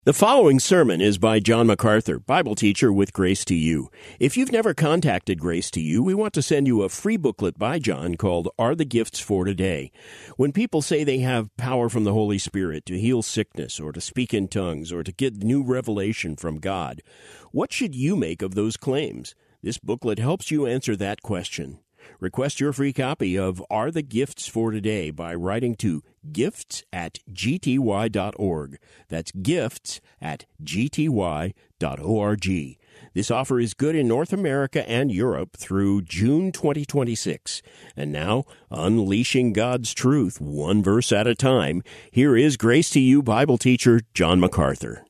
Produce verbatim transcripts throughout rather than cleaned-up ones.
The following sermon is by John MacArthur, Bible teacher with Grace to You. If you've never contacted Grace to You, we want to send you a free booklet by John called Are the Gifts for Today? When people say they have power from the Holy Spirit to heal sickness or to speak in tongues or to get new revelation from God, what should you make of those claims? This booklet helps you answer that question. Request your free copy of Are the Gifts for Today by writing to gifts at g t y dot org. That's gifts at g t y dot org. This offer is good in North America and Europe through June twenty twenty-six. And now, unleashing God's truth one verse at a time, here is Grace to You Bible teacher John MacArthur.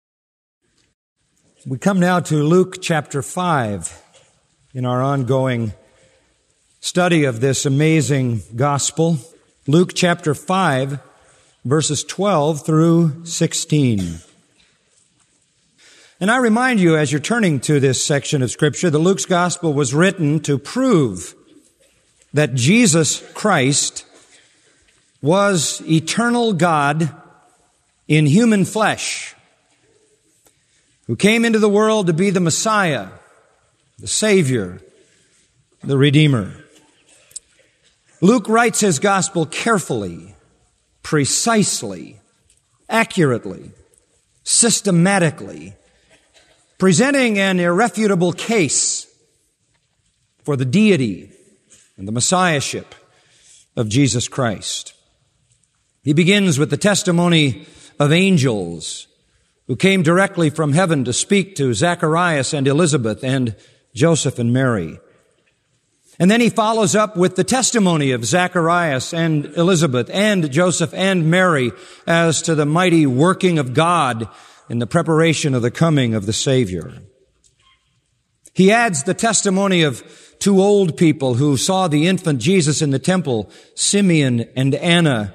We come now to Luke chapter five in our ongoing study of this amazing gospel. Luke chapter five, verses twelve through sixteen. And I remind you, as you're turning to this section of Scripture, that Luke's gospel was written to prove that Jesus Christ was eternal God in human flesh, who came into the world to be the Messiah, the Savior, the Redeemer. Luke writes his gospel carefully, precisely, accurately, systematically, presenting an irrefutable case for the deity and the messiahship of Jesus Christ. He begins with the testimony of angels who came directly from heaven to speak to Zacharias and Elizabeth and Joseph and Mary. And then he follows up with the testimony of Zacharias and Elizabeth and Joseph and Mary as to the mighty working of God in the preparation of the coming of the Savior. He adds the testimony of two old people who saw the infant Jesus in the temple, Simeon and Anna.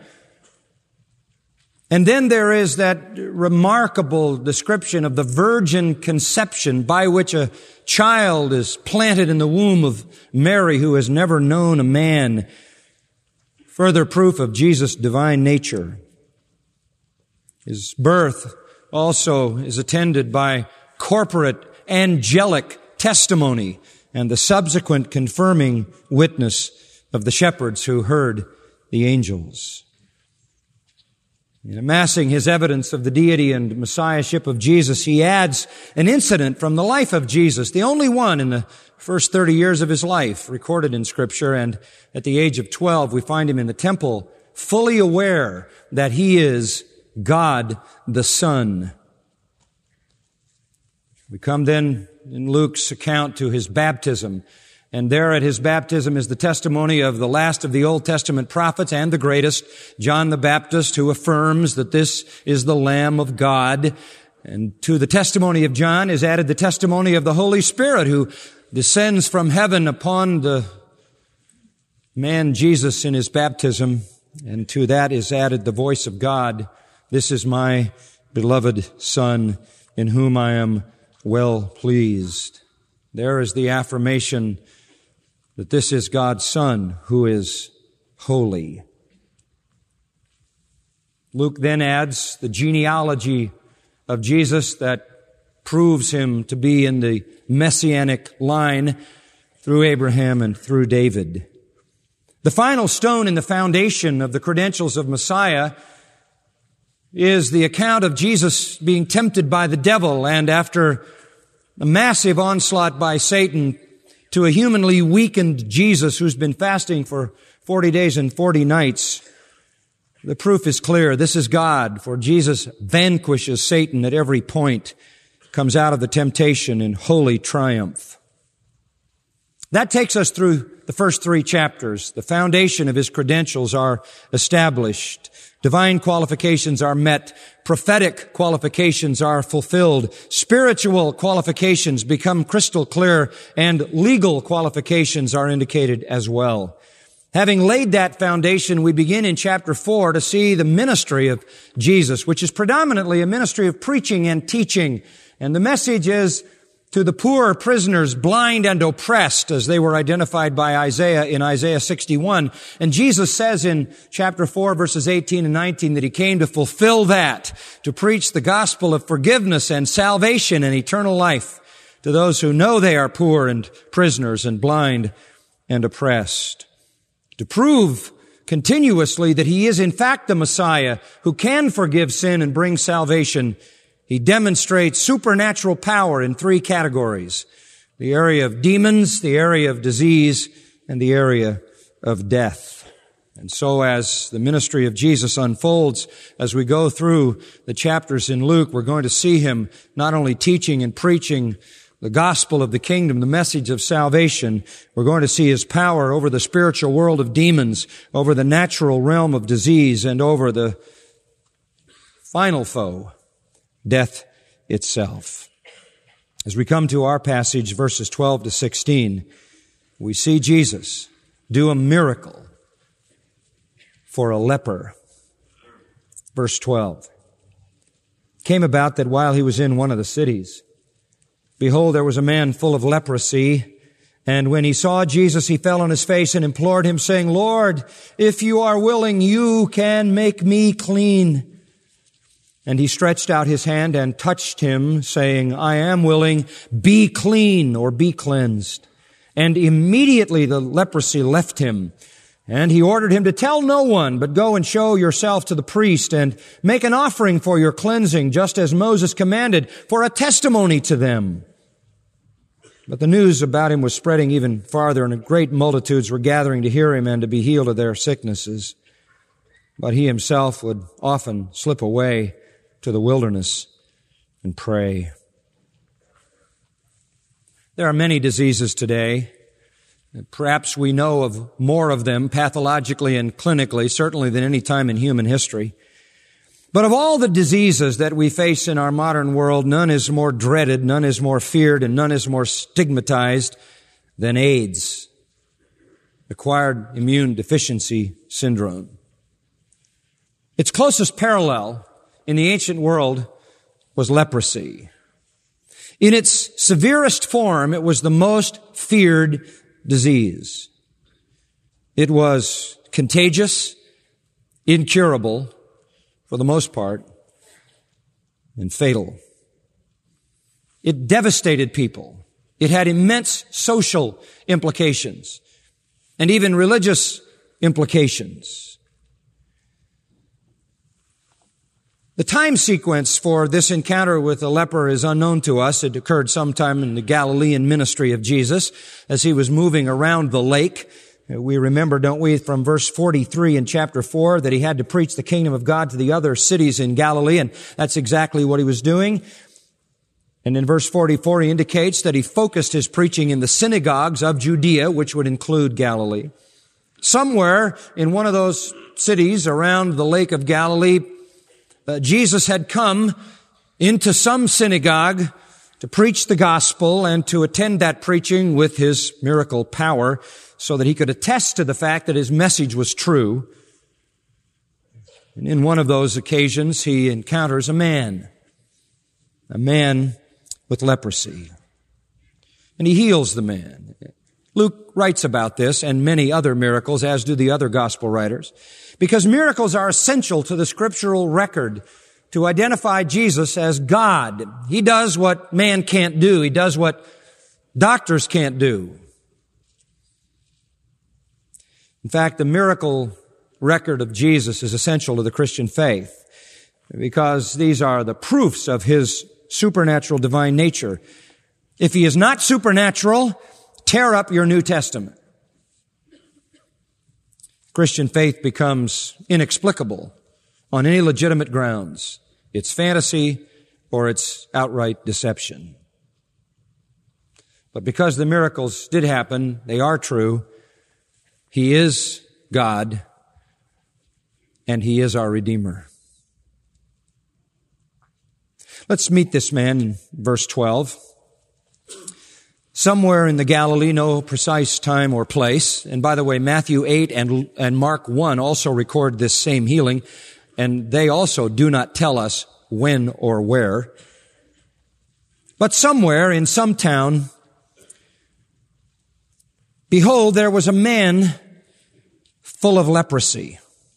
And then there is that remarkable description of the virgin conception by which a child is planted in the womb of Mary, who has never known a man. Further proof of Jesus' divine nature. His birth also is attended by corporate angelic testimony and the subsequent confirming witness of the shepherds who heard the angels. In amassing his evidence of the deity and messiahship of Jesus, he adds an incident from the life of Jesus, the only one in the first thirty years of his life recorded in Scripture. And at the age of twelve, we find him in the temple, fully aware that he is God the Son. We come then in Luke's account to his baptism. And there at his baptism is the testimony of the last of the Old Testament prophets and the greatest, John the Baptist, who affirms that this is the Lamb of God. And to the testimony of John is added the testimony of the Holy Spirit, who descends from heaven upon the man Jesus in his baptism. And to that is added the voice of God. This is my beloved Son, in whom I am well pleased. There is the affirmation that this is God's Son who is holy. Luke then adds the genealogy of Jesus that proves him to be in the messianic line through Abraham and through David. The final stone in the foundation of the credentials of Messiah is the account of Jesus being tempted by the devil, and after a massive onslaught by Satan to a humanly weakened Jesus who's been fasting for forty days and forty nights, the proof is clear. This is God, for Jesus vanquishes Satan at every point, comes out of the temptation in holy triumph. That takes us through the first three chapters. The foundation of his credentials are established. Divine qualifications are met. Prophetic qualifications are fulfilled. Spiritual qualifications become crystal clear, and legal qualifications are indicated as well. Having laid that foundation, we begin in chapter four to see the ministry of Jesus, which is predominantly a ministry of preaching and teaching. And the message is to the poor prisoners, blind and oppressed, as they were identified by Isaiah in Isaiah sixty-one. And Jesus says in chapter four, verses eighteen and nineteen, that he came to fulfill that, to preach the gospel of forgiveness and salvation and eternal life to those who know they are poor and prisoners and blind and oppressed. To prove continuously that he is in fact the Messiah who can forgive sin and bring salvation, he demonstrates supernatural power in three categories: the area of demons, the area of disease, and the area of death. And so as the ministry of Jesus unfolds, as we go through the chapters in Luke, we're going to see him not only teaching and preaching the gospel of the kingdom, the message of salvation. We're going to see his power over the spiritual world of demons, over the natural realm of disease, and over the final foe, death itself. As we come to our passage, verses twelve to sixteen, we see Jesus do a miracle for a leper. Verse twelve. It came about that while he was in one of the cities, behold, there was a man full of leprosy, and when he saw Jesus, he fell on his face and implored him, saying, Lord, if you are willing, you can make me clean. And he stretched out his hand and touched him, saying, I am willing, be clean, or be cleansed. And immediately the leprosy left him. And he ordered him to tell no one, but go and show yourself to the priest and make an offering for your cleansing, just as Moses commanded, for a testimony to them. But the news about him was spreading even farther, and great multitudes were gathering to hear him and to be healed of their sicknesses. But he himself would often slip away to the wilderness and pray. There are many diseases today. Perhaps we know of more of them pathologically and clinically, certainly than any time in human history. But of all the diseases that we face in our modern world, none is more dreaded, none is more feared, and none is more stigmatized than AIDS, acquired immune deficiency syndrome. Its closest parallel in the ancient world was leprosy. In its severest form, it was the most feared disease. It was contagious, incurable, for the most part, and fatal. It devastated people. It had immense social implications and even religious implications. The time sequence for this encounter with a leper is unknown to us. It occurred sometime in the Galilean ministry of Jesus as he was moving around the lake. We remember, don't we, from verse forty-three in chapter four, that he had to preach the kingdom of God to the other cities in Galilee, and that's exactly what he was doing. And in verse forty-four, he indicates that he focused his preaching in the synagogues of Judea, which would include Galilee. Somewhere in one of those cities around the Lake of Galilee, uh, Jesus had come into some synagogue to preach the gospel and to attend that preaching with his miracle power, so that he could attest to the fact that his message was true. And in one of those occasions, he encounters a man, a man with leprosy. And he heals the man. Luke writes about this and many other miracles, as do the other gospel writers, because miracles are essential to the scriptural record to identify Jesus as God. He does what man can't do. He does what doctors can't do. In fact, the miracle record of Jesus is essential to the Christian faith because these are the proofs of his supernatural divine nature. If he is not supernatural, tear up your New Testament. Christian faith becomes inexplicable on any legitimate grounds. It's fantasy or it's outright deception. But because the miracles did happen, they are true. He is God, and he is our Redeemer. Let's meet this man in verse twelve. Somewhere in the Galilee, no precise time or place. And by the way, Matthew eight and, and Mark one also record this same healing, and they also do not tell us when or where. But somewhere in some town, behold, there was a man full of leprosy.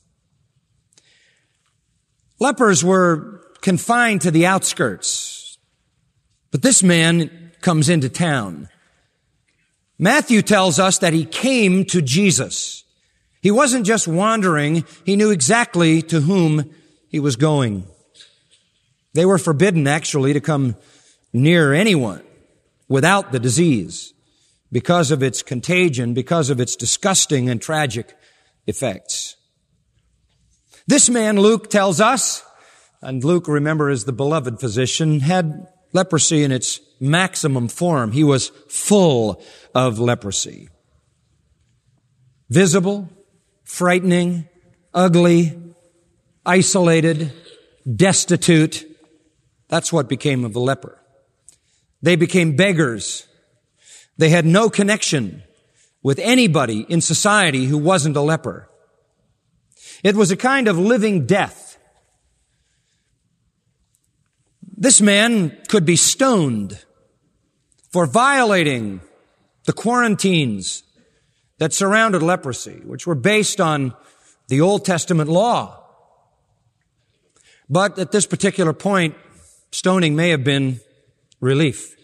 Lepers were confined to the outskirts, but this man comes into town. Matthew tells us that he came to Jesus. He wasn't just wandering, he knew exactly to whom he was going. They were forbidden, actually, to come near anyone without the disease because of its contagion, because of its disgusting and tragic effects. This man, Luke tells us, and Luke, remember, is the beloved physician, had leprosy in its maximum form. He was full of leprosy. Visible, frightening, ugly, isolated, destitute. That's what became of the leper. They became beggars. They had no connection with anybody in society who wasn't a leper. It was a kind of living death. This man could be stoned for violating the quarantines that surrounded leprosy, which were based on the Old Testament law. But at this particular point, stoning may have been relief.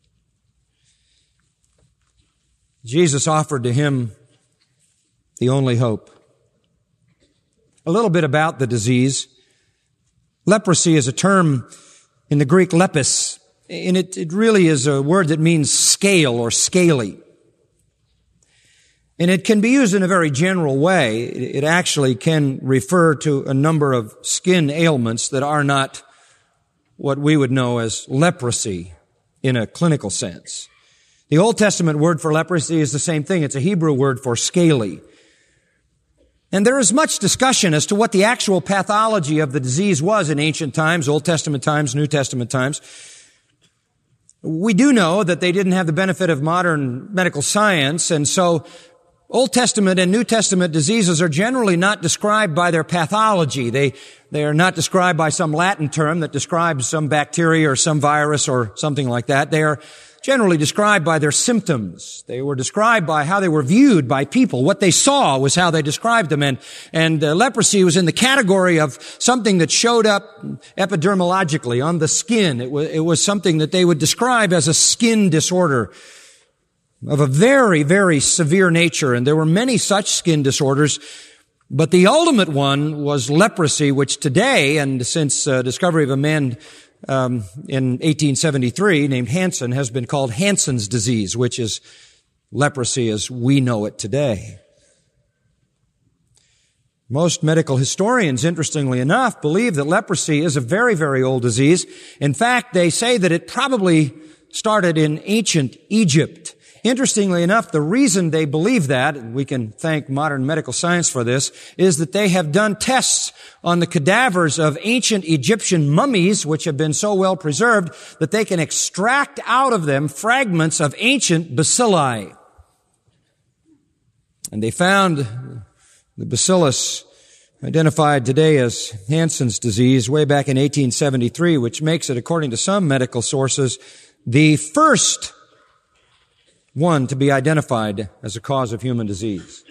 Jesus offered to him the only hope. A little bit about the disease. Leprosy is a term in the Greek lepis, and it, it really is a word that means scale or scaly. And it can be used in a very general way. It actually can refer to a number of skin ailments that are not what we would know as leprosy in a clinical sense. The Old Testament word for leprosy is the same thing. It's a Hebrew word for scaly. And there is much discussion as to what the actual pathology of the disease was in ancient times, Old Testament times, New Testament times. We do know that they didn't have the benefit of modern medical science, and so Old Testament and New Testament diseases are generally not described by their pathology. They, they are not described by some Latin term that describes some bacteria or some virus or something like that. They are generally described by their symptoms. They were described by how they were viewed by people. What they saw was how they described them. And, and uh, leprosy was in the category of something that showed up epidermologically on the skin. It was, it was something that they would describe as a skin disorder of a very, very severe nature. And there were many such skin disorders. But the ultimate one was leprosy, which today, and since uh, discovery of a man Um, in eighteen seventy-three, named Hansen, has been called Hansen's disease, which is leprosy as we know it today. Most medical historians, interestingly enough, believe that leprosy is a very, very old disease. In fact, they say that it probably started in ancient Egypt. Interestingly enough, the reason they believe that, and we can thank modern medical science for this, is that they have done tests on the cadavers of ancient Egyptian mummies, which have been so well preserved, that they can extract out of them fragments of ancient bacilli. And they found the bacillus identified today as Hansen's disease way back in eighteen seventy-three, which makes it, according to some medical sources, the first one to be identified as a cause of human disease.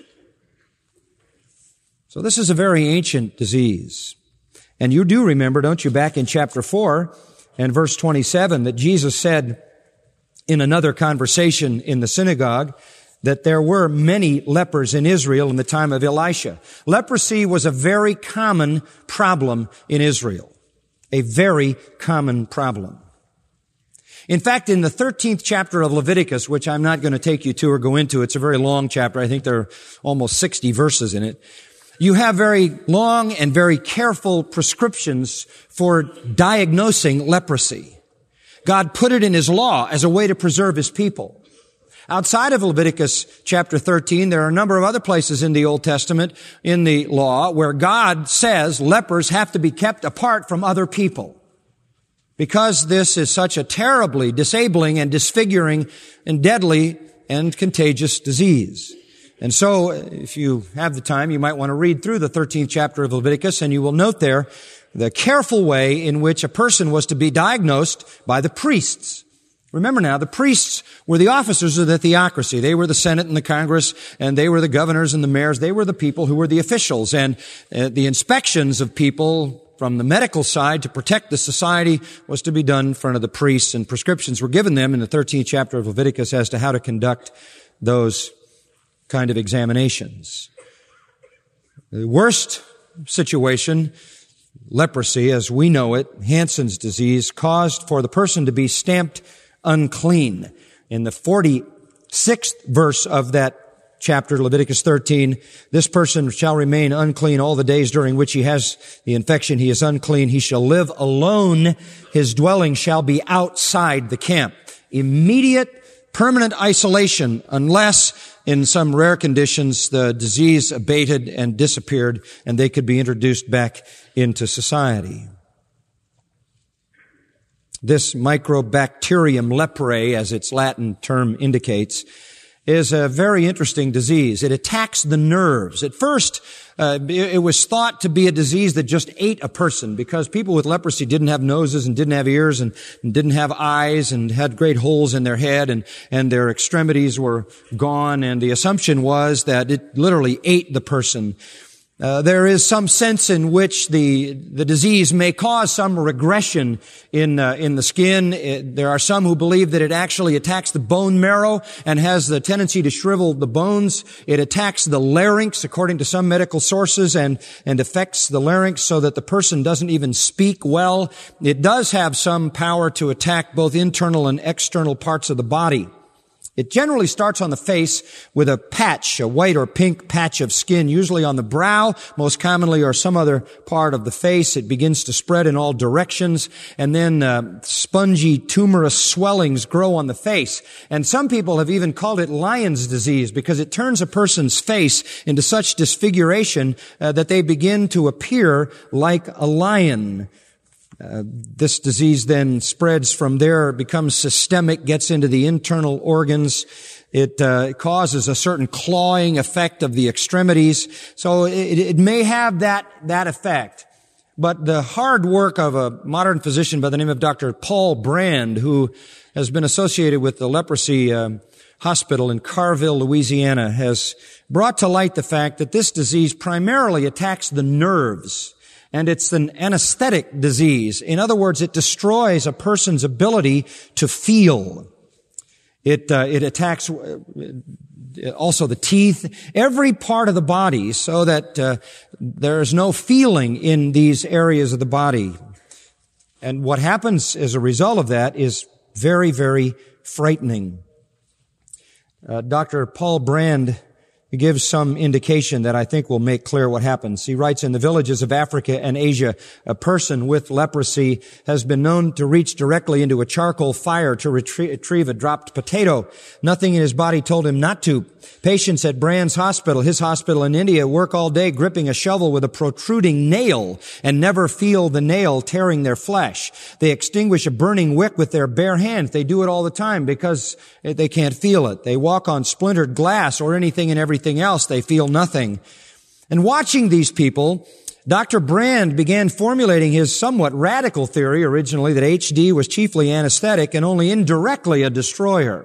So this is a very ancient disease. And you do remember, don't you, back in chapter four and verse twenty-seven, that Jesus said in another conversation in the synagogue that there were many lepers in Israel in the time of Elisha. Leprosy was a very common problem in Israel. A very common problem. In fact, in the thirteenth chapter of Leviticus, which I'm not going to take you to or go into, it's a very long chapter. I think there are almost sixty verses in it. You have very long and very careful prescriptions for diagnosing leprosy. God put it in His law as a way to preserve His people. Outside of Leviticus chapter thirteen, there are a number of other places in the Old Testament, in the law, where God says lepers have to be kept apart from other people. Because this is such a terribly disabling and disfiguring and deadly and contagious disease. And so, if you have the time, you might want to read through the thirteenth chapter of Leviticus, and you will note there the careful way in which a person was to be diagnosed by the priests. Remember now, the priests were the officers of the theocracy. They were the Senate and the Congress, and they were the governors and the mayors. They were the people who were the officials. And uh, the inspections of people from the medical side to protect the society was to be done in front of the priests, and prescriptions were given them in the thirteenth chapter of Leviticus as to how to conduct those kind of examinations. The worst situation, leprosy as we know it, Hansen's disease, caused for the person to be stamped unclean. In the forty-sixth verse of that chapter, Leviticus thirteen, this person shall remain unclean all the days during which he has the infection. He is unclean. He shall live alone. His dwelling shall be outside the camp. Immediate, permanent isolation, unless in some rare conditions the disease abated and disappeared and they could be introduced back into society. This Mycobacterium leprae, as its Latin term indicates, is a very interesting disease. It attacks the nerves. At first, uh, it, it was thought to be a disease that just ate a person because people with leprosy didn't have noses and didn't have ears and, and didn't have eyes and had great holes in their head and, and their extremities were gone. And the assumption was that it literally ate the person. Uh, there is some sense in which the the disease may cause some regression in uh, in the skin. It, there are some who believe that it actually attacks the bone marrow and has the tendency to shrivel the bones. It attacks the larynx, according to some medical sources, and and affects the larynx so that the person doesn't even speak well. It does have some power to attack both internal and external parts of the body. It generally starts on the face with a patch, a white or pink patch of skin, usually on the brow, most commonly, or some other part of the face. It begins to spread in all directions, and then uh, spongy, tumorous swellings grow on the face. And some people have even called it lion's disease because it turns a person's face into such disfiguration uh, that they begin to appear like a lion. Uh, this disease then spreads from there, becomes systemic, gets into the internal organs. It uh, causes a certain clawing effect of the extremities. So it, it may have that, that effect. But the hard work of a modern physician by the name of Doctor Paul Brand, who has been associated with the leprosy uh, hospital in Carville, Louisiana, has brought to light the fact that this disease primarily attacks the nerves. And it's an anesthetic disease. In other words, it destroys a person's ability to feel. It, uh, it attacks uh, also the teeth, every part of the body, so that uh, there is no feeling in these areas of the body. And what happens as a result of that is very, very frightening. Uh, Doctor Paul Brand gives some indication that I think will make clear what happens. He writes, in the villages of Africa and Asia, a person with leprosy has been known to reach directly into a charcoal fire to retrieve a dropped potato. Nothing in his body told him not to. Patients at Brand's hospital, his hospital in India, work all day gripping a shovel with a protruding nail and never feel the nail tearing their flesh. They extinguish a burning wick with their bare hands. They do it all the time because they can't feel it. They walk on splintered glass or anything and everything else. They feel nothing. And watching these people, Doctor Brand began formulating his somewhat radical theory originally that H D was chiefly anesthetic and only indirectly a destroyer.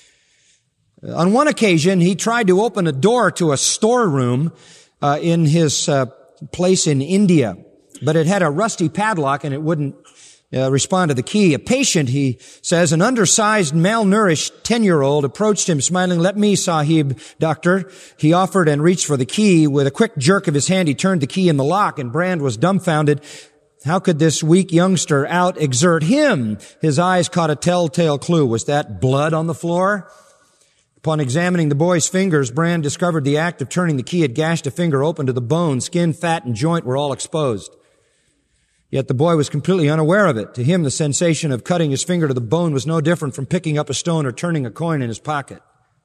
On one occasion, he tried to open a door to a storeroom uh, in his uh, place in India, but it had a rusty padlock and it wouldn't uh, respond to the key. A patient, he says, an undersized, malnourished ten-year-old approached him smiling, "Let me, Sahib, doctor." He offered and reached for the key. With a quick jerk of his hand, he turned the key in the lock, and Brand was dumbfounded. How could this weak youngster out-exert him? His eyes caught a telltale clue. Was that blood on the floor? Upon examining the boy's fingers, Brand discovered the act of turning the key had gashed a finger open to the bone. Skin, fat, and joint were all exposed. Yet the boy was completely unaware of it. To him, the sensation of cutting his finger to the bone was no different from picking up a stone or turning a coin in his pocket.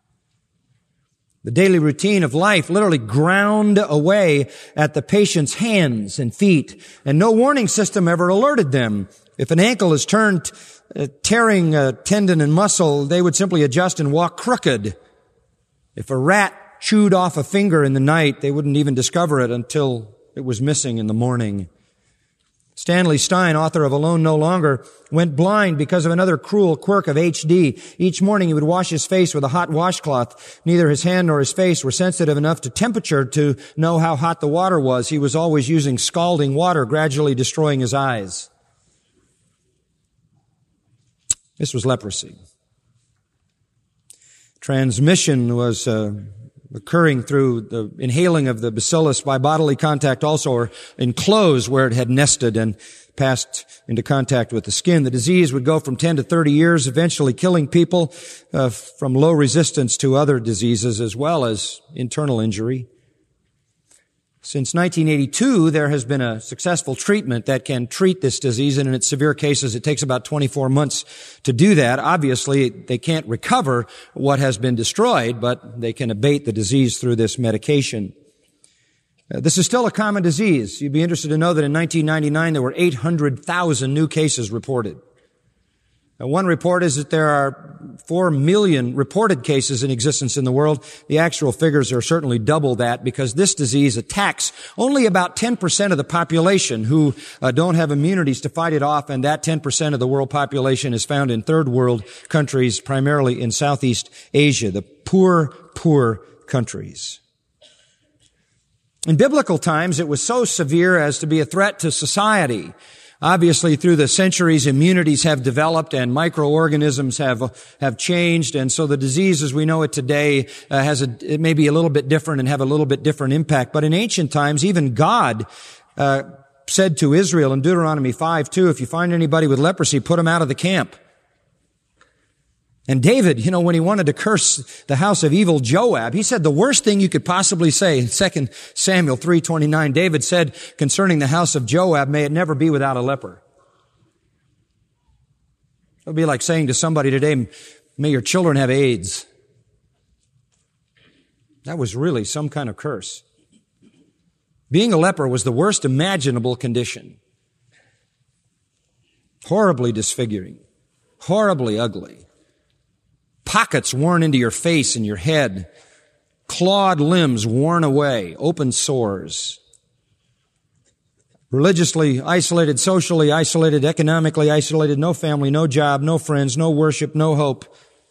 The daily routine of life literally ground away at the patient's hands and feet, and no warning system ever alerted them. If an ankle is turned Uh, tearing a tendon and muscle, they would simply adjust and walk crooked. If a rat chewed off a finger in the night, they wouldn't even discover it until it was missing in the morning. Stanley Stein, author of Alone No Longer, went blind because of another cruel quirk of H D. Each morning he would wash his face with a hot washcloth. Neither his hand nor his face were sensitive enough to temperature to know how hot the water was. He was always using scalding water, gradually destroying his eyes. This was leprosy. Transmission was uh, occurring through the inhaling of the bacillus by bodily contact also, or in clothes where it had nested and passed into contact with the skin. The disease would go from ten to thirty years, eventually killing people uh, from low resistance to other diseases as well as internal injury. Since nineteen eighty-two, there has been a successful treatment that can treat this disease, and in its severe cases, it takes about twenty-four months to do that. Obviously, they can't recover what has been destroyed, but they can abate the disease through this medication. Uh, this is still a common disease. You'd be interested to know that in nineteen ninety-nine, there were eight hundred thousand new cases reported. Now, one report is that there are four million reported cases in existence in the world. The actual figures are certainly double that because this disease attacks only about ten percent of the population who uh, don't have immunities to fight it off, and that ten percent of the world population is found in third world countries, primarily in Southeast Asia, the poor, poor countries. In biblical times, it was so severe as to be a threat to society. Obviously, through the centuries, immunities have developed and microorganisms have have changed, and so the disease as we know it today uh, has a, it may be a little bit different and have a little bit different impact. But in ancient times, even God uh, said to Israel in Deuteronomy five two, if you find anybody with leprosy, put him out of the camp. And David, you know, when he wanted to curse the house of evil Joab, he said the worst thing you could possibly say in Second Samuel three twenty-nine. David said concerning the house of Joab, may it never be without a leper. It would be like saying to somebody today, may your children have AIDS. That was really some kind of curse. Being a leper was the worst imaginable condition. Horribly disfiguring. Horribly ugly. Pockets worn into your face and your head. Clawed limbs worn away. Open sores. Religiously isolated, socially isolated, economically isolated. No family, no job, no friends, no worship, no hope.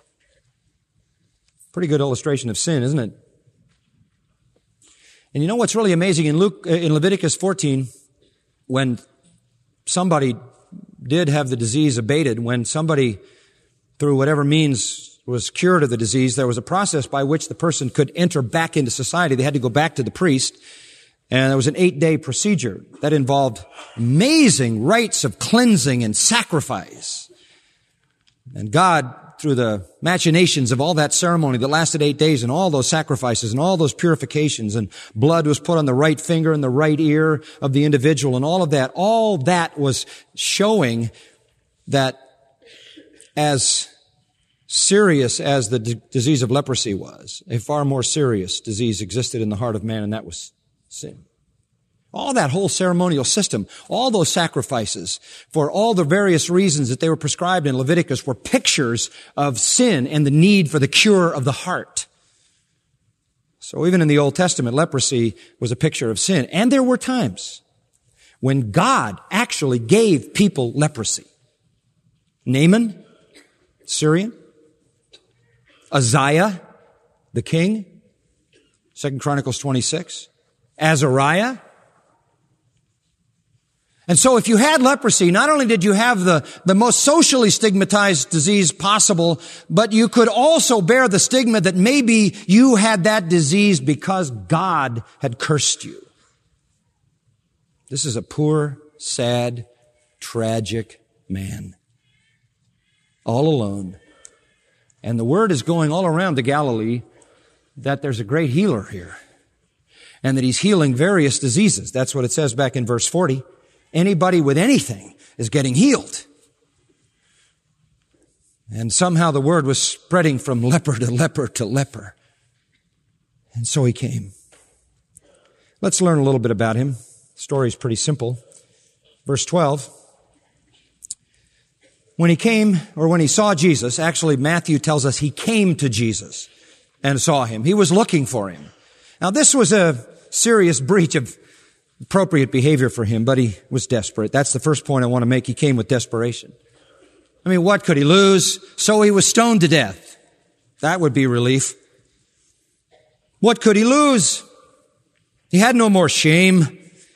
Pretty good illustration of sin, isn't it? And you know what's really amazing? In Luke, in Leviticus fourteen, when somebody did have the disease abated, when somebody, through whatever means, was cured of the disease, there was a process by which the person could enter back into society. They had to go back to the priest, and there was an eight-day procedure that involved amazing rites of cleansing and sacrifice. And God, through the machinations of all that ceremony that lasted eight days and all those sacrifices and all those purifications, and blood was put on the right finger and the right ear of the individual and all of that, all that was showing that as serious as the d- disease of leprosy was, a far more serious disease existed in the heart of man, and that was sin. All that whole ceremonial system, all those sacrifices, for all the various reasons that they were prescribed in Leviticus, were pictures of sin and the need for the cure of the heart. So even in the Old Testament, leprosy was a picture of sin. And there were times when God actually gave people leprosy. Naaman, Syrian. Uzziah, the king, Second Chronicles twenty-six. Azariah. And so if you had leprosy, not only did you have the, the most socially stigmatized disease possible, but you could also bear the stigma that maybe you had that disease because God had cursed you. This is a poor, sad, tragic man. All alone. And the word is going all around the Galilee that there's a great healer here. And that he's healing various diseases. That's what it says back in verse forty. Anybody with anything is getting healed. And somehow the word was spreading from leper to leper to leper. And so he came. Let's learn a little bit about him. The story's pretty simple. Verse twelve. When he came, or when he saw Jesus, actually Matthew tells us he came to Jesus and saw him. He was looking for him. Now this was a serious breach of appropriate behavior for him, but he was desperate. That's the first point I want to make. He came with desperation. I mean, what could he lose? So he was stoned to death. That would be relief. What could he lose? He had no more shame.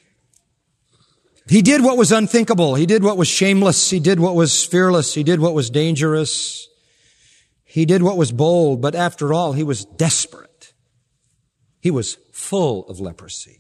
He did what was unthinkable. He did what was shameless. He did what was fearless. He did what was dangerous. He did what was bold. But after all, he was desperate. He was full of leprosy.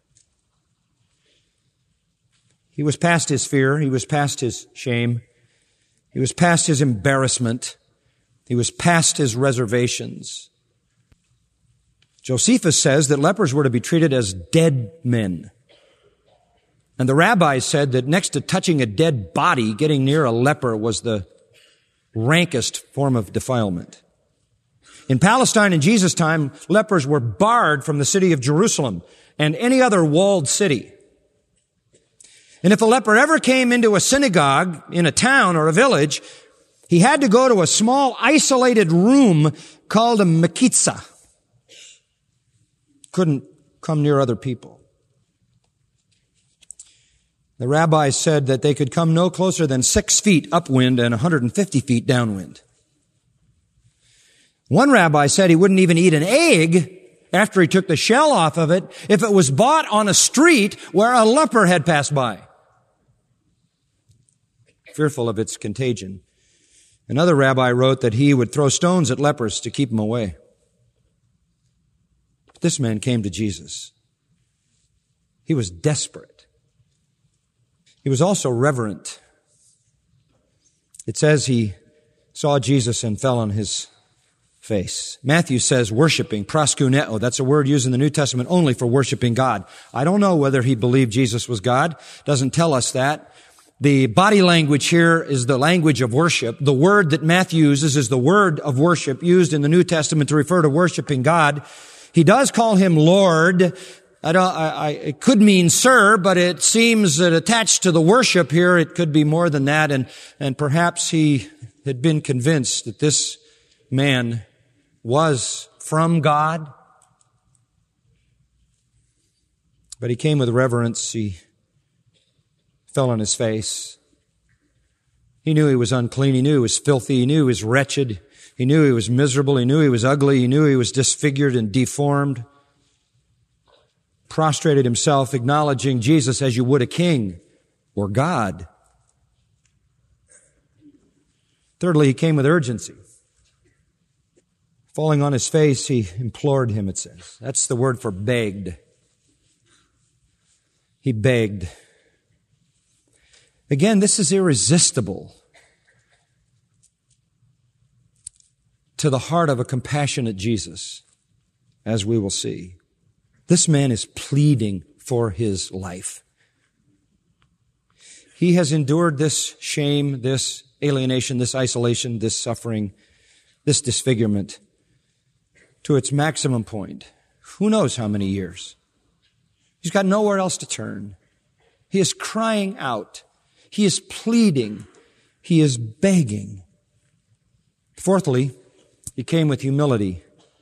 He was past his fear. He was past his shame. He was past his embarrassment. He was past his reservations. Josephus says that lepers were to be treated as dead men. And the rabbis said that next to touching a dead body, getting near a leper was the rankest form of defilement. In Palestine in Jesus' time, lepers were barred from the city of Jerusalem and any other walled city. And if a leper ever came into a synagogue in a town or a village, he had to go to a small isolated room called a mechitza. Couldn't come near other people. The rabbis said that they could come no closer than six feet upwind and one hundred fifty feet downwind. One rabbi said he wouldn't even eat an egg after he took the shell off of it if it was bought on a street where a leper had passed by, fearful of its contagion. Another rabbi wrote that he would throw stones at lepers to keep them away. But this man came to Jesus. He was desperate. He was also reverent. It says he saw Jesus and fell on his face. Matthew says worshiping, proskuneo. That's a word used in the New Testament only for worshiping God. I don't know whether he believed Jesus was God. Doesn't tell us that. The body language here is the language of worship. The word that Matthew uses is the word of worship used in the New Testament to refer to worshiping God. He does call him Lord. I don't, I, I, it could mean sir, but it seems that attached to the worship here, it could be more than that. And, and perhaps he had been convinced that this man was from God. But he came with reverence. He fell on his face. He knew he was unclean. He knew he was filthy. He knew he was wretched. He knew he was miserable. He knew he was ugly. He knew he was disfigured and deformed. Prostrated himself, acknowledging Jesus as you would a king or God. Thirdly, he came with urgency. Falling on his face, he implored him, it says. That's the word for begged. He begged. Again, this is irresistible to the heart of a compassionate Jesus, as we will see. This man is pleading for his life. He has endured this shame, this alienation, this isolation, this suffering, this disfigurement to its maximum point. Who knows how many years? He's got nowhere else to turn. He is crying out. He is pleading. He is begging. Fourthly, he came with humility.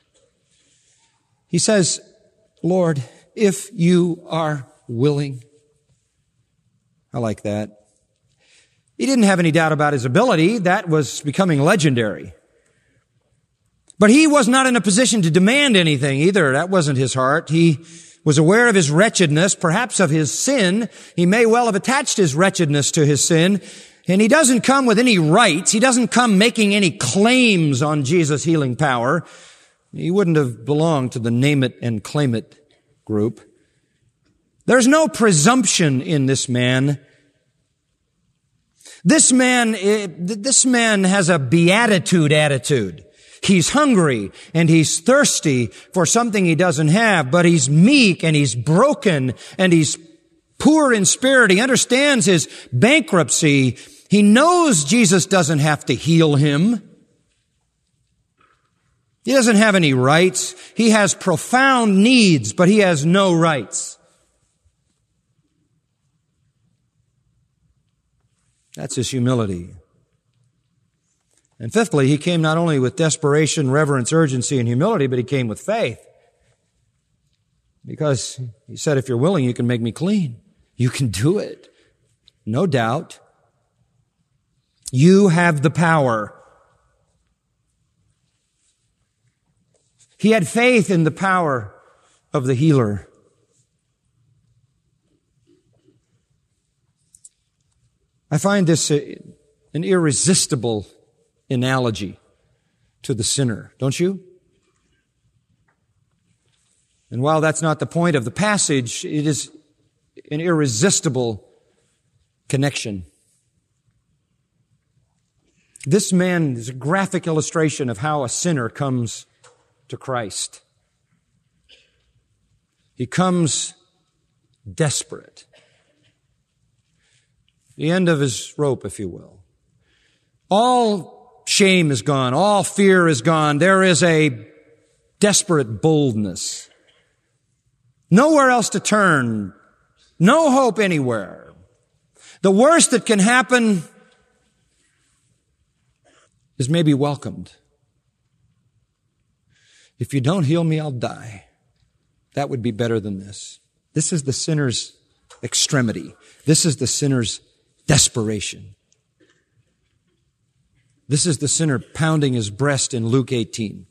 He says, Lord, if you are willing. I like that. He didn't have any doubt about his ability. That was becoming legendary. But he was not in a position to demand anything either. That wasn't his heart. He was aware of his wretchedness, perhaps of his sin. He may well have attached his wretchedness to his sin. And he doesn't come with any rights. He doesn't come making any claims on Jesus' healing power. He wouldn't have belonged to the name it and claim it group. There's no presumption in this man. This man, this man has a beatitude attitude. He's hungry and he's thirsty for something he doesn't have, but he's meek and he's broken and he's poor in spirit. He understands his bankruptcy. He knows Jesus doesn't have to heal him. He doesn't have any rights. He has profound needs, but he has no rights. That's his humility. And fifthly, he came not only with desperation, reverence, urgency, and humility, but he came with faith. Because he said, if you're willing, you can make me clean. You can do it. No doubt. You have the power. He had faith in the power of the healer. I find this a, an irresistible analogy to the sinner, don't you? And while that's not the point of the passage, it is an irresistible connection. This man is a graphic illustration of how a sinner comes to Christ. He comes desperate. The end of his rope, if you will. All shame is gone. All fear is gone. There is a desperate boldness. Nowhere else to turn. No hope anywhere. The worst that can happen is maybe welcomed. If you don't heal me, I'll die. That would be better than this. This is the sinner's extremity. This is the sinner's desperation. This is the sinner pounding his breast in Luke eighteen.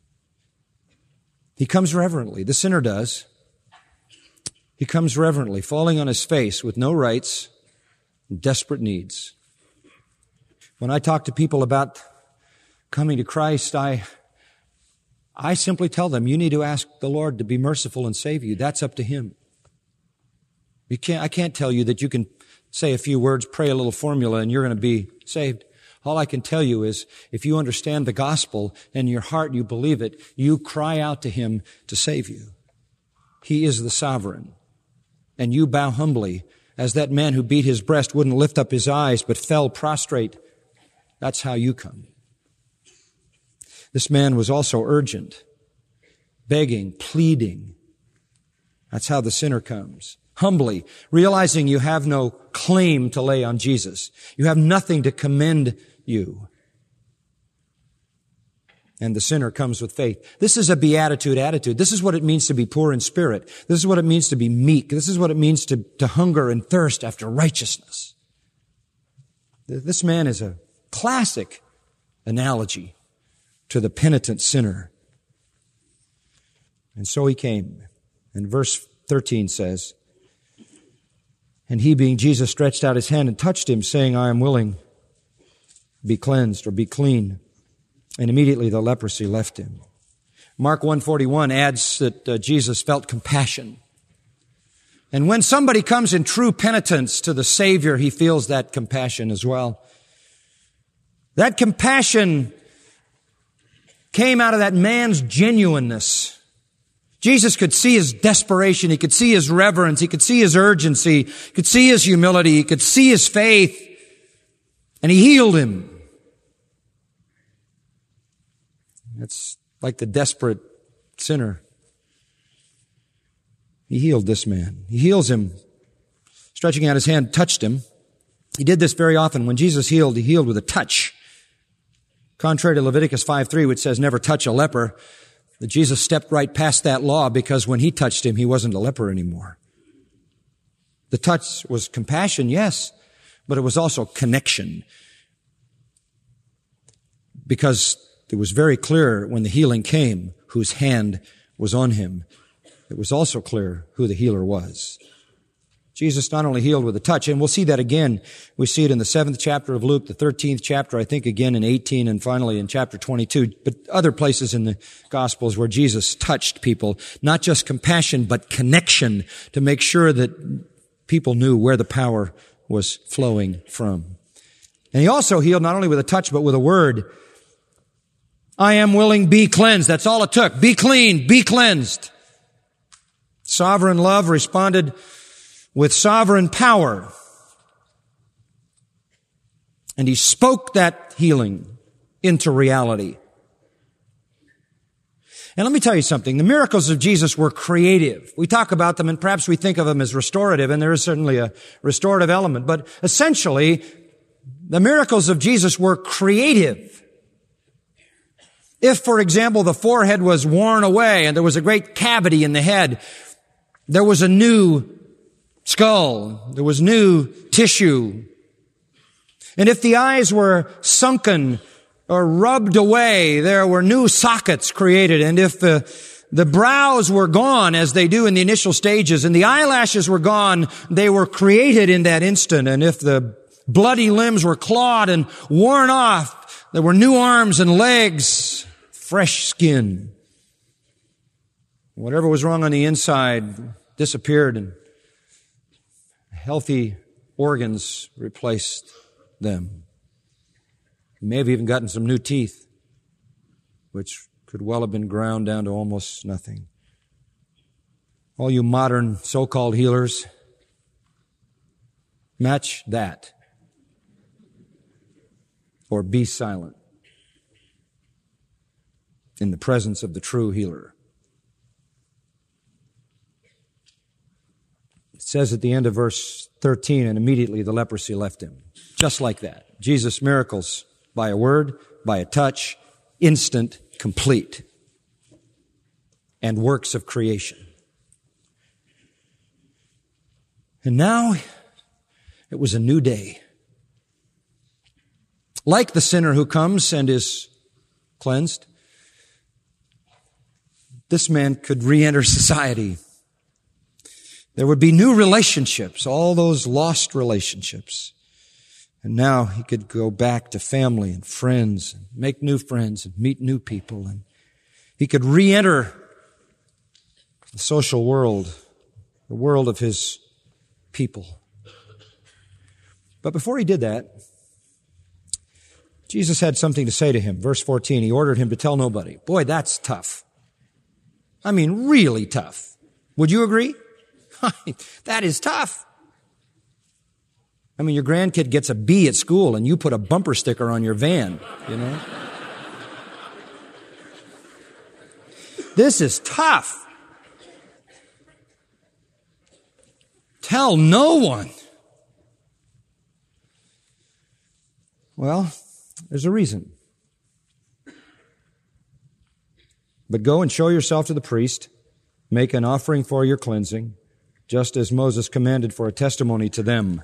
He comes reverently. The sinner does. He comes reverently, falling on his face with no rights and desperate needs. When I talk to people about coming to Christ, I, I simply tell them, you need to ask the Lord to be merciful and save you. That's up to Him. You can't, I can't tell you that you can say a few words, pray a little formula, and you're going to be saved. All I can tell you is, if you understand the gospel and in your heart you believe it, you cry out to Him to save you. He is the sovereign. And you bow humbly, as that man who beat his breast wouldn't lift up his eyes but fell prostrate. That's how you come. This man was also urgent, begging, pleading. That's how the sinner comes. Humbly, realizing you have no claim to lay on Jesus. You have nothing to commend you. And the sinner comes with faith. This is a beatitude attitude. This is what it means to be poor in spirit. This is what it means to be meek. This is what it means to, to hunger and thirst after righteousness. This man is a classic analogy to the penitent sinner. And so he came. And verse thirteen says, and he, being Jesus, stretched out his hand and touched him, saying, I am willing, be cleansed or be clean. And immediately the leprosy left him. Mark one forty-one adds that uh, Jesus felt compassion. And when somebody comes in true penitence to the Savior, he feels that compassion as well. That compassion came out of that man's genuineness. Jesus could see his desperation. He could see his reverence. He could see his urgency. He could see his humility. He could see his faith. And he healed him. That's like the desperate sinner. He healed this man. He heals him. Stretching out his hand, touched him. He did this very often. When Jesus healed, he healed with a touch. Contrary to Leviticus five three, which says never touch a leper, that Jesus stepped right past that law because when he touched him, he wasn't a leper anymore. The touch was compassion, yes, but it was also connection. Because it was very clear when the healing came whose hand was on him. It was also clear who the healer was. Jesus not only healed with a touch, and we'll see that again. We see it in the seventh chapter of Luke, the thirteenth chapter, I think again in eighteen, and finally in chapter twenty-two, but other places in the Gospels where Jesus touched people. Not just compassion, but connection to make sure that people knew where the power was flowing from. And he also healed not only with a touch, but with a word. I am willing, be cleansed. That's all it took. Be clean, be cleansed. Sovereign love responded with sovereign power. And he spoke that healing into reality. And let me tell you something. The miracles of Jesus were creative. We talk about them and perhaps we think of them as restorative, and there is certainly a restorative element. But essentially, the miracles of Jesus were creative. If, for example, the forehead was worn away and there was a great cavity in the head, There was a new skull. There was new tissue. And if the eyes were sunken or rubbed away, there were new sockets created. And if the, the brows were gone, as they do in the initial stages, and the eyelashes were gone, they were created in that instant. And if the bloody limbs were clawed and worn off, there were new arms and legs, fresh skin. Whatever was wrong on the inside disappeared, and healthy organs replaced them. You may have even gotten some new teeth, which could well have been ground down to almost nothing. All you modern so-called healers, match that. Or be silent in the presence of the true healer. It says at the end of verse thirteen, and immediately the leprosy left him. Just like that. Jesus' miracles by a word, by a touch, instant, complete. And works of creation. And now it was a new day. Like the sinner who comes and is cleansed, this man could re-enter society. There would be new relationships, all those lost relationships. And now he could go back to family and friends, and make new friends and meet new people. And he could re-enter the social world, the world of his people. But before he did that, Jesus had something to say to him. Verse fourteen, he ordered him to tell nobody. Boy, that's tough. I mean, really tough. Would you agree? That is tough. I mean, your grandkid gets a B at school and you put a bumper sticker on your van, you know? This is tough. Tell no one. Well, there's a reason. But go and show yourself to the priest, make an offering for your cleansing, just as Moses commanded for a testimony to them.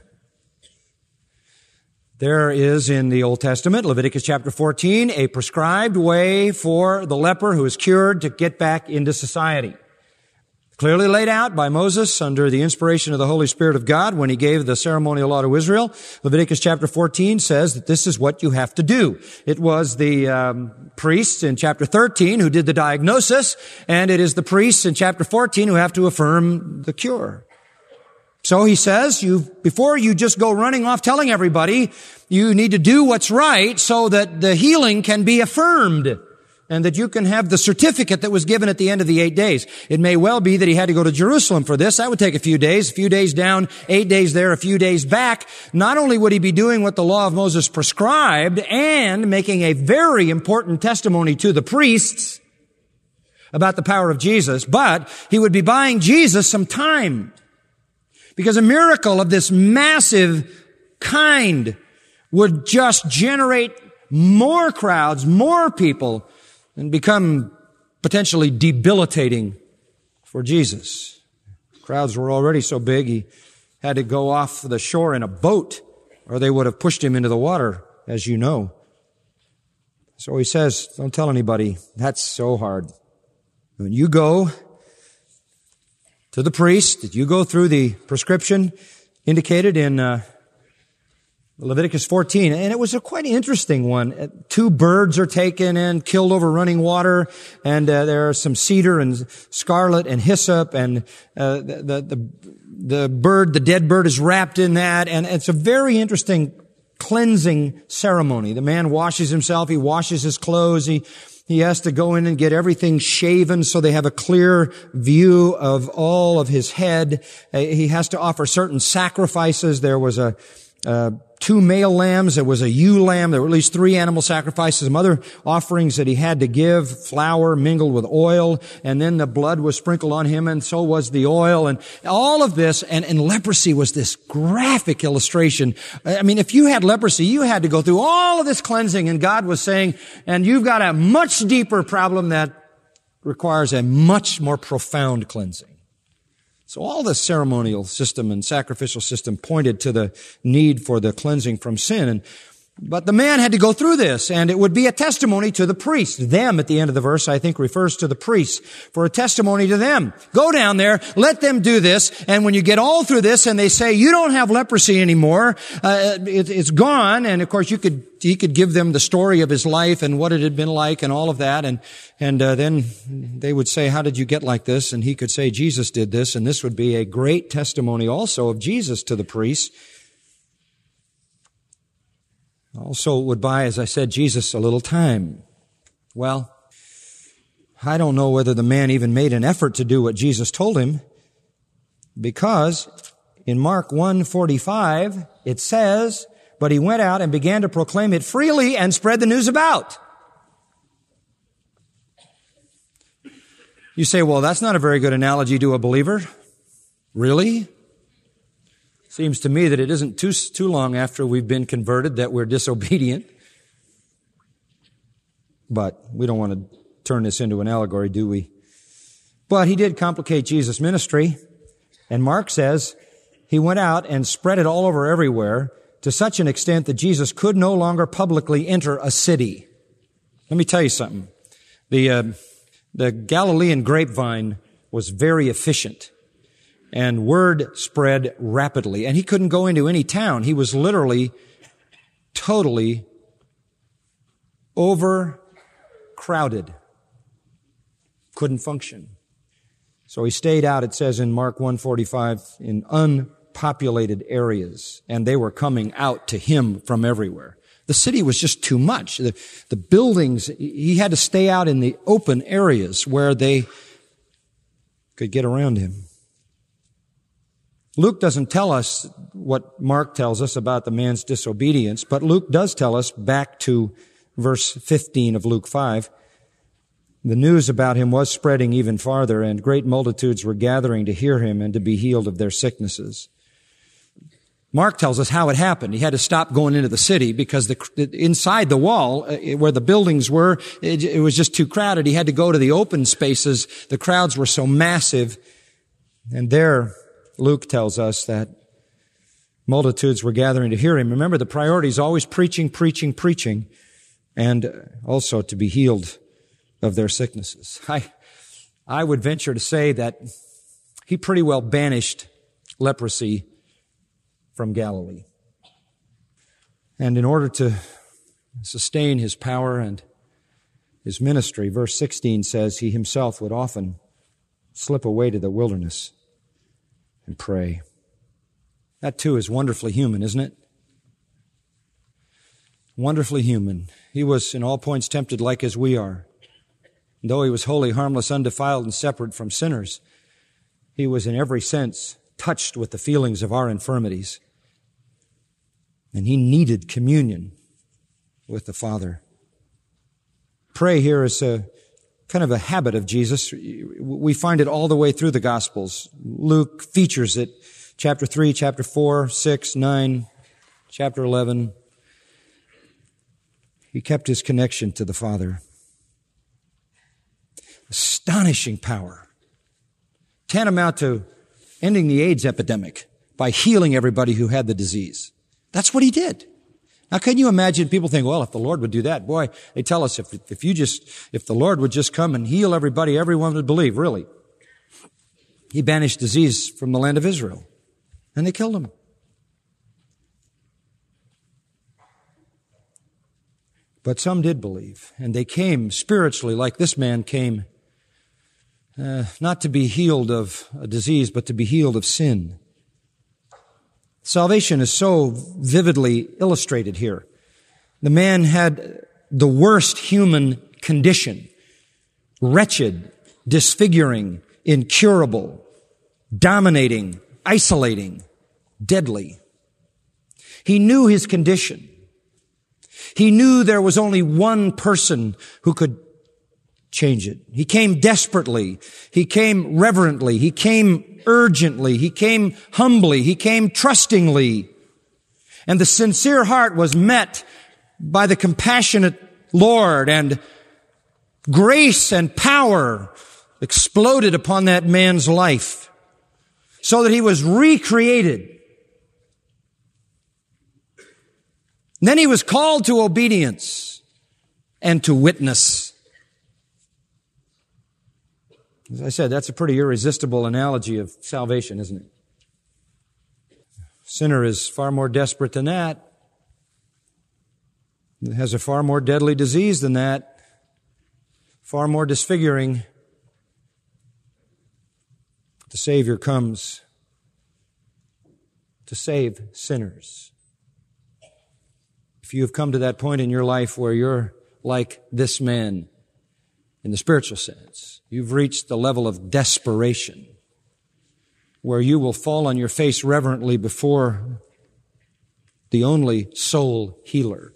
There is in the Old Testament, Leviticus chapter fourteen, a prescribed way for the leper who is cured to get back into society. Clearly laid out by Moses under the inspiration of the Holy Spirit of God when he gave the ceremonial law to Israel. Leviticus chapter fourteen says that this is what you have to do. It was the um, priests in chapter thirteen who did the diagnosis, and it is the priests in chapter fourteen who have to affirm the cure. So he says, you, before you just go running off telling everybody, you need to do what's right so that the healing can be affirmed and that you can have the certificate that was given at the end of the eight days. It may well be that he had to go to Jerusalem for this. That would take a few days, a few days down, eight days there, a few days back. Not only would he be doing what the law of Moses prescribed and making a very important testimony to the priests about the power of Jesus, but he would be buying Jesus some time. Because a miracle of this massive kind would just generate more crowds, more people, and become potentially debilitating for Jesus. Crowds were already so big, he had to go off the shore in a boat, or they would have pushed him into the water, as you know. So he says, don't tell anybody. That's so hard. When you go to the priest, that you go through the prescription indicated in uh, Leviticus fourteen, and it was a quite interesting one. Two birds are taken and killed over running water, and uh, there are some cedar and scarlet and hyssop, and uh, the, the the the bird, the dead bird, is wrapped in that, and it's a very interesting cleansing ceremony. The man washes himself, he washes his clothes, he He has to go in and get everything shaven so they have a clear view of all of his head. He has to offer certain sacrifices. There was a, uh, two male lambs. There was a ewe lamb. There were at least three animal sacrifices, some other offerings that he had to give, flour mingled with oil, and then the blood was sprinkled on him, and so was the oil, and all of this, and, and leprosy was this graphic illustration. I mean, if you had leprosy, you had to go through all of this cleansing, and God was saying, and you've got a much deeper problem that requires a much more profound cleansing. So all the ceremonial system and sacrificial system pointed to the need for the cleansing from sin. And, but the man had to go through this, and it would be a testimony to the priest. Them, at the end of the verse, I think refers to the priests, for a testimony to them. Go down there, let them do this, and when you get all through this and they say, you don't have leprosy anymore, uh, it, it's gone, and of course you could, he could give them the story of his life and what it had been like and all of that, and, and uh, then they would say, how did you get like this? And he could say, Jesus did this, and this would be a great testimony also of Jesus to the priests. Also, it would buy, as I said, Jesus a little time. Well, I don't know whether the man even made an effort to do what Jesus told him, because in Mark one forty-five, it says, but he went out and began to proclaim it freely and spread the news about. You say, well, that's not a very good analogy to a believer. Really? Seems to me that it isn't too, too long after we've been converted that we're disobedient. But we don't want to turn this into an allegory, do we? But he did complicate Jesus' ministry. And Mark says he went out and spread it all over everywhere to such an extent that Jesus could no longer publicly enter a city. Let me tell you something. The, uh, the Galilean grapevine was very efficient. And word spread rapidly. And he couldn't go into any town. He was literally totally overcrowded. Couldn't function. So he stayed out, it says in Mark one forty-five, in unpopulated areas. And they were coming out to him from everywhere. The city was just too much. The, the buildings, he had to stay out in the open areas where they could get around him. Luke doesn't tell us what Mark tells us about the man's disobedience, but Luke does tell us, back to verse fifteen of Luke five, the news about him was spreading even farther, and great multitudes were gathering to hear him and to be healed of their sicknesses. Mark tells us how it happened. He had to stop going into the city because the, inside the wall, where the buildings were, it, it was just too crowded. He had to go to the open spaces. The crowds were so massive, and there Luke tells us that multitudes were gathering to hear him. Remember, the priority is always preaching, preaching, preaching, and also to be healed of their sicknesses. I, I would venture to say that he pretty well banished leprosy from Galilee. And in order to sustain his power and his ministry, verse sixteen says he himself would often slip away to the wilderness and pray. That too is wonderfully human, isn't it? Wonderfully human. He was in all points tempted like as we are. And though he was holy, harmless, undefiled, and separate from sinners, he was in every sense touched with the feelings of our infirmities. And he needed communion with the Father. Pray here is a kind of a habit of Jesus. We find it all the way through the Gospels. Luke features it. Chapter three, chapter four, six, nine, chapter eleven. He kept his connection to the Father. Astonishing power. Tantamount to ending the AIDS epidemic by healing everybody who had the disease. That's what he did. Now, can you imagine people think, well, if the Lord would do that, boy, they tell us if, if you just, if the Lord would just come and heal everybody, everyone would believe. Really. He banished disease from the land of Israel, and they killed him. But some did believe, and they came spiritually like this man came, uh, not to be healed of a disease, but to be healed of sin. Salvation is so vividly illustrated here. The man had the worst human condition, wretched, disfiguring, incurable, dominating, isolating, deadly. He knew his condition. He knew there was only one person who could change it. He came desperately. He came reverently. He came urgently. He came humbly. He came trustingly. And the sincere heart was met by the compassionate Lord, and grace and power exploded upon that man's life. so that he was recreated. Then he was called to obedience and to witness. As I said, that's a pretty irresistible analogy of salvation, isn't it? Sinner is far more desperate than that. It has a far more deadly disease than that, far more disfiguring. The Savior comes to save sinners. If you have come to that point in your life where you're like this man in the spiritual sense, you've reached the level of desperation where you will fall on your face reverently before the only soul healer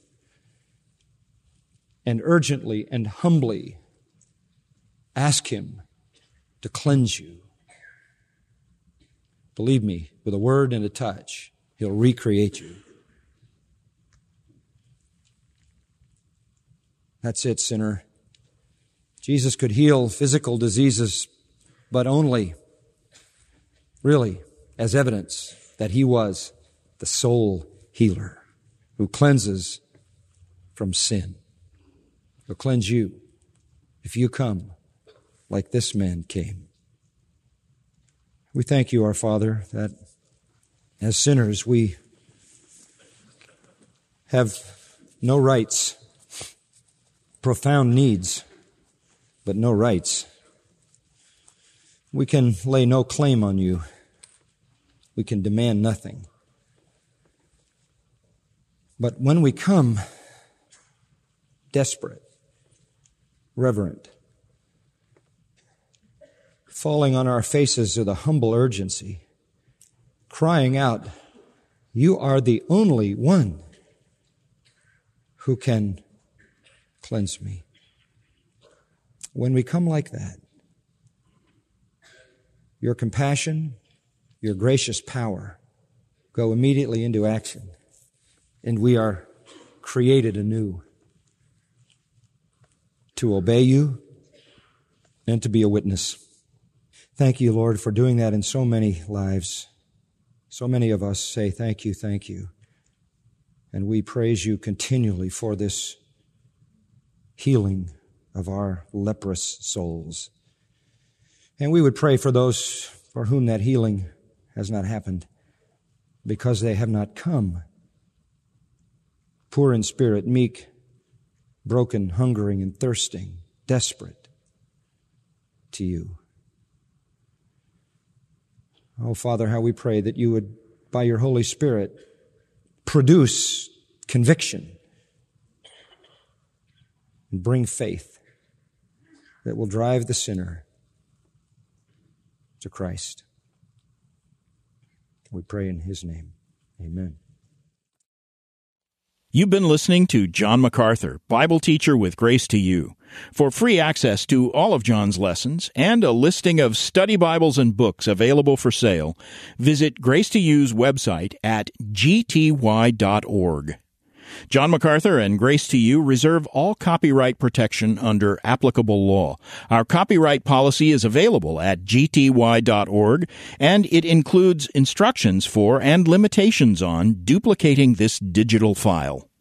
and urgently and humbly ask Him to cleanse you. Believe me, with a word and a touch, He'll recreate you. That's it, sinner. Jesus could heal physical diseases, but only, really, as evidence that He was the soul healer who cleanses from sin. He'll cleanse you if you come like this man came. We thank you, our Father, that as sinners we have no rights, profound needs, but no rights. We can lay no claim on you. We can demand nothing. But when we come desperate, reverent, falling on our faces with a humble urgency, crying out, "You are the only one who can cleanse me." When we come like that, your compassion, your gracious power go immediately into action, and we are created anew to obey you and to be a witness. Thank you, Lord, for doing that in so many lives. So many of us say thank you, thank you. And we praise you continually for this healing of our leprous souls. And we would pray for those for whom that healing has not happened because they have not come. Poor in spirit, meek, broken, hungering, and thirsting, desperate to you. Oh, Father, how we pray that you would, by your Holy Spirit, produce conviction and bring faith that will drive the sinner to Christ. We pray in His name. Amen. You've been listening to John MacArthur, Bible teacher with Grace to You. For free access to all of John's lessons and a listing of study Bibles and books available for sale, visit Grace to You's website at g t y dot org. John MacArthur and Grace to You reserve all copyright protection under applicable law. Our copyright policy is available at g t y dot org, and it includes instructions for and limitations on duplicating this digital file.